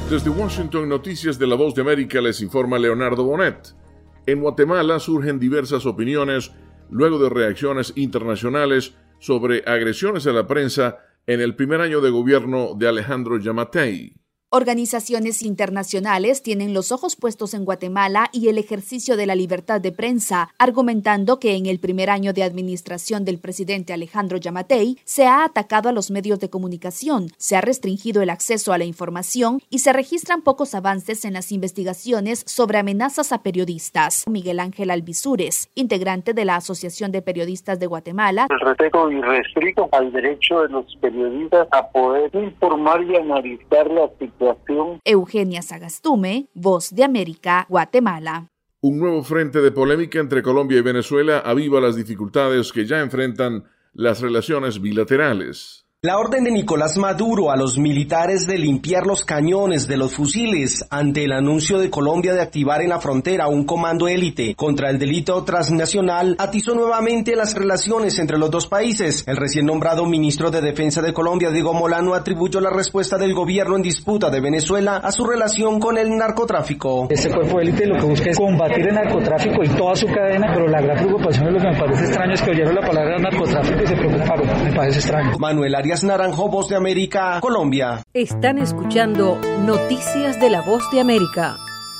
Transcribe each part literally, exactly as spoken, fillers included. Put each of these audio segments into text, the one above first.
Desde Washington, Noticias de la Voz de América, les informa Leonardo Bonet. En Guatemala surgen diversas opiniones luego de reacciones internacionales sobre agresiones a la prensa en el primer año de gobierno de Alejandro Yamatei. Organizaciones internacionales tienen los ojos puestos en Guatemala y el ejercicio de la libertad de prensa, argumentando que en el primer año de administración del presidente Alejandro Yamatei se ha atacado a los medios de comunicación, se ha restringido el acceso a la información y se registran pocos avances en las investigaciones sobre amenazas a periodistas. Miguel Ángel Alvisures, integrante de la Asociación de Periodistas de Guatemala. El respeto irrestricto al derecho de los periodistas a poder informar y analizar la situación. Eugenia Sagastume, Voz de América, Guatemala. Un nuevo frente de polémica entre Colombia y Venezuela aviva las dificultades que ya enfrentan las relaciones bilaterales. La orden de Nicolás Maduro a los militares de limpiar los cañones de los fusiles ante el anuncio de Colombia de activar en la frontera un comando élite contra el delito transnacional atizó nuevamente las relaciones entre los dos países. El recién nombrado ministro de Defensa de Colombia, Diego Molano, atribuyó la respuesta del gobierno en disputa de Venezuela a su relación con el narcotráfico. Este cuerpo élite lo que busca es combatir el narcotráfico y toda su cadena, pero la gran preocupación es lo que me parece extraño es que oyeron la palabra narcotráfico y se preocuparon. Me parece extraño. Manuel Arias Naranjo, Voz de América, Colombia. Están escuchando Noticias de la Voz de América.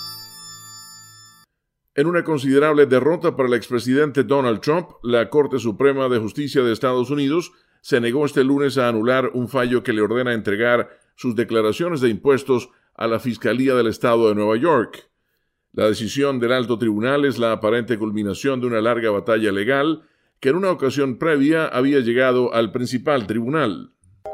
En una considerable derrota para el expresidente Donald Trump, la Corte Suprema de Justicia de Estados Unidos se negó este lunes a anular un fallo que le ordena entregar sus declaraciones de impuestos a la Fiscalía del Estado de Nueva York. La decisión del alto tribunal es la aparente culminación de una larga batalla legal que en una ocasión previa había llegado al principal tribunal.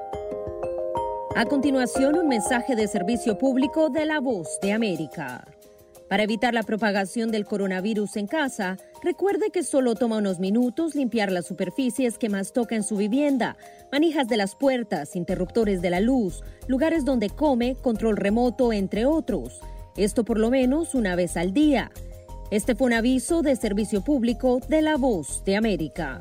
A continuación, un mensaje de servicio público de la Voz de América. Para evitar la propagación del coronavirus en casa, recuerde que solo toma unos minutos limpiar las superficies que más toca en su vivienda, manijas de las puertas, interruptores de la luz, lugares donde come, control remoto, entre otros. Esto por lo menos una vez al día. Este fue un aviso de servicio público de la Voz de América.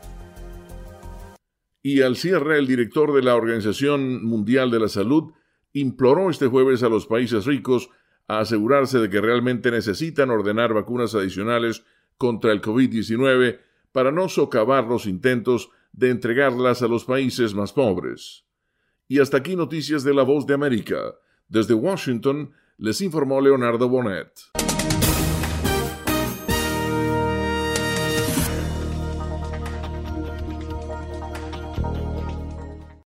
Y al cierre, el director de la Organización Mundial de la Salud imploró este jueves a los países ricos a asegurarse de que realmente necesitan ordenar vacunas adicionales contra el covid diecinueve para no socavar los intentos de entregarlas a los países más pobres. Y hasta aquí Noticias de la Voz de América. Desde Washington, les informó Leonardo Bonet.